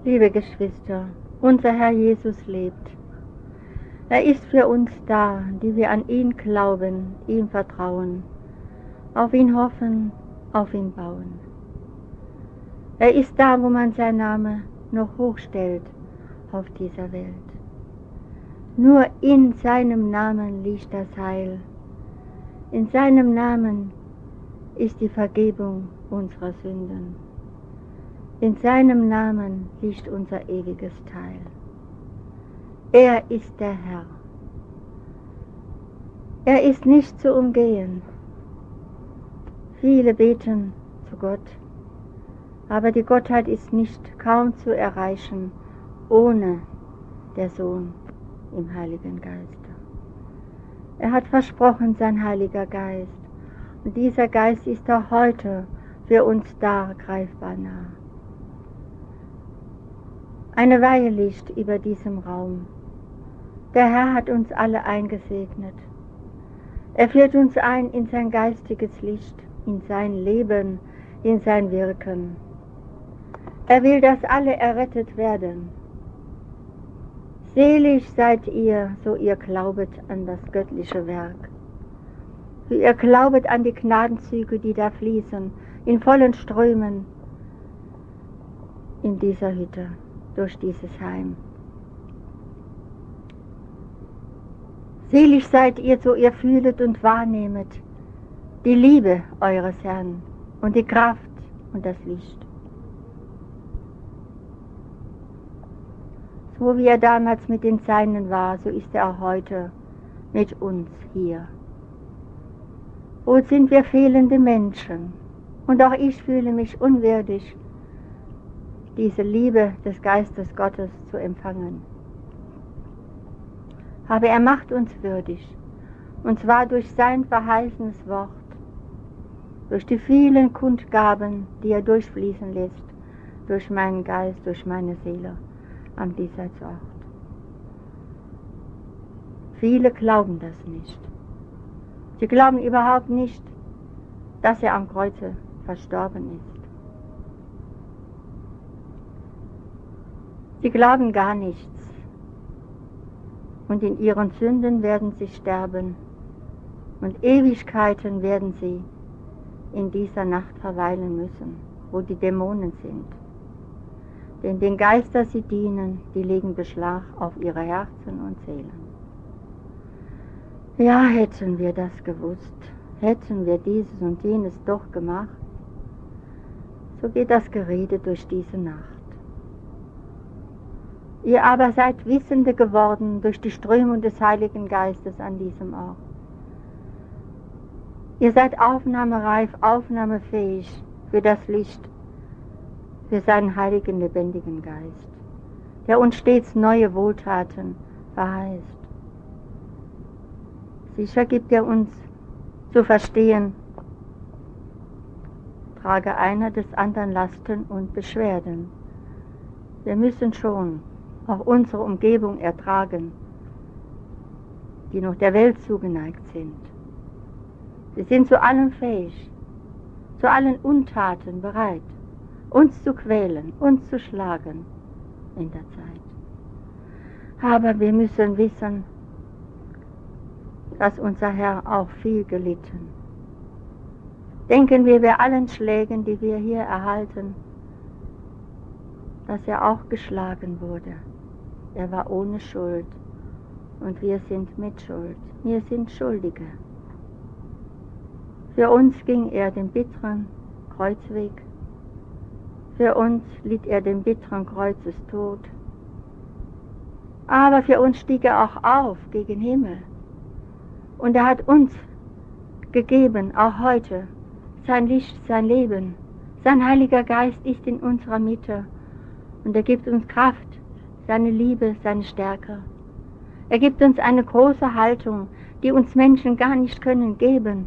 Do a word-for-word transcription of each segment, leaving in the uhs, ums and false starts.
Liebe Geschwister, unser Herr Jesus lebt. Er ist für uns da, die wir an ihn glauben, ihm vertrauen, auf ihn hoffen, auf ihn bauen. Er ist da, wo man sein Name noch hochstellt auf dieser Welt. Nur in seinem Namen liegt das Heil. In seinem Namen ist die Vergebung unserer Sünden. In seinem Namen liegt unser ewiges Teil. Er ist der Herr. Er ist nicht zu umgehen. Viele beten zu Gott, aber die Gottheit ist nicht kaum zu erreichen ohne der Sohn im Heiligen Geist. Er hat versprochen, sein Heiliger Geist. Und dieser Geist ist auch heute für uns da, greifbar nah. Eine Weihe liegt über diesem Raum. Der Herr hat uns alle eingesegnet. Er führt uns ein in sein geistiges Licht, in sein Leben, in sein Wirken. Er will, dass alle errettet werden. Selig seid ihr, so ihr glaubet an das göttliche Werk. So ihr glaubet an die Gnadenzüge, die da fließen, in vollen Strömen in dieser Hütte, durch dieses Heim. Selig seid ihr, so ihr fühlet und wahrnehmet die Liebe eures Herrn und die Kraft und das Licht. So wie er damals mit den Seinen war, so ist er auch heute mit uns hier. Wo sind wir fehlende Menschen? Und auch ich fühle mich unwürdig, diese Liebe des Geistes Gottes zu empfangen. Aber er macht uns würdig, und zwar durch sein verheißenes Wort, durch die vielen Kundgaben, die er durchfließen lässt, durch meinen Geist, durch meine Seele an dieser Ort. Viele glauben das nicht. Sie glauben überhaupt nicht, dass er am Kreuze verstorben ist. Sie glauben gar nichts. Und in ihren Sünden werden sie sterben. Und Ewigkeiten werden sie in dieser Nacht verweilen müssen, wo die Dämonen sind. Denn den Geister sie dienen, die legen Beschlag auf ihre Herzen und Seelen. Ja, hätten wir das gewusst, hätten wir dieses und jenes doch gemacht, so geht das Gerede durch diese Nacht. Ihr aber seid Wissende geworden durch die Strömung des Heiligen Geistes an diesem Ort. Ihr seid aufnahmereif, aufnahmefähig für das Licht, für seinen heiligen, lebendigen Geist, der uns stets neue Wohltaten verheißt. Sicher gibt er uns zu verstehen, trage einer des anderen Lasten und Beschwerden. Wir müssen schon auch unsere Umgebung ertragen, die noch der Welt zugeneigt sind. Sie sind zu allem fähig, zu allen Untaten bereit, uns zu quälen, uns zu schlagen in der Zeit. Aber wir müssen wissen, dass unser Herr auch viel gelitten. Denken wir bei allen Schlägen, die wir hier erhalten, dass er auch geschlagen wurde. Er war ohne Schuld und wir sind mit Schuld. Wir sind Schuldige. Für uns ging er den bitteren Kreuzweg. Für uns litt er den bitteren Kreuzestod. Aber für uns stieg er auch auf gegen Himmel. Und er hat uns gegeben, auch heute, sein Licht, sein Leben. Sein Heiliger Geist ist in unserer Mitte. Und er gibt uns Kraft, seine Liebe, seine Stärke. Er gibt uns eine große Haltung, die uns Menschen gar nicht können geben.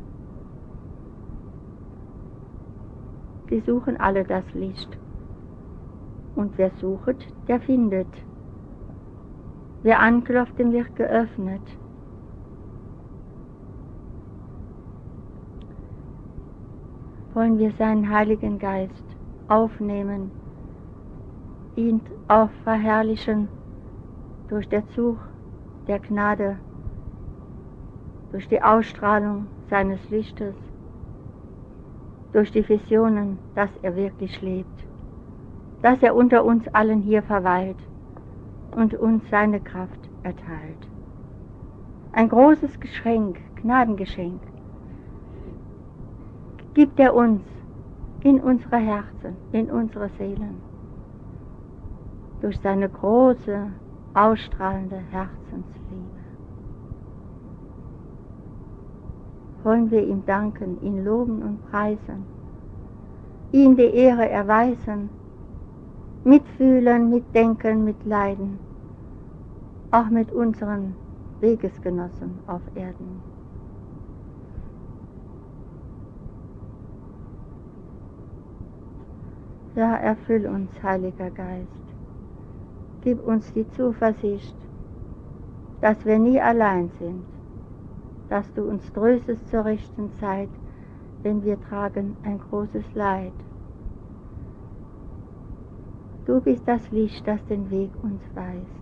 Wir suchen alle das Licht. Und wer sucht, der findet. Wer anklopft, dem wird geöffnet. Wollen wir seinen Heiligen Geist aufnehmen ihn auch verherrlichen durch den Zug der Gnade, durch die Ausstrahlung seines Lichtes, durch die Visionen, dass er wirklich lebt, dass er unter uns allen hier verweilt und uns seine Kraft erteilt. Ein großes Geschenk, Gnadengeschenk, gibt er uns in unsere Herzen, in unsere Seelen, durch seine große, ausstrahlende Herzensliebe. Wollen wir ihm danken, ihn loben und preisen, ihm die Ehre erweisen, mitfühlen, mitdenken, mitleiden, auch mit unseren Wegesgenossen auf Erden. Ja, erfüll uns, Heiliger Geist. Gib uns die Zuversicht, dass wir nie allein sind, dass du uns tröstest zur rechten Zeit, wenn wir tragen ein großes Leid. Du bist das Licht, das den Weg uns weist.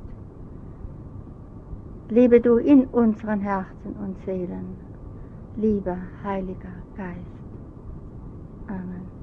Lebe du in unseren Herzen und Seelen, lieber Heiliger Geist. Amen.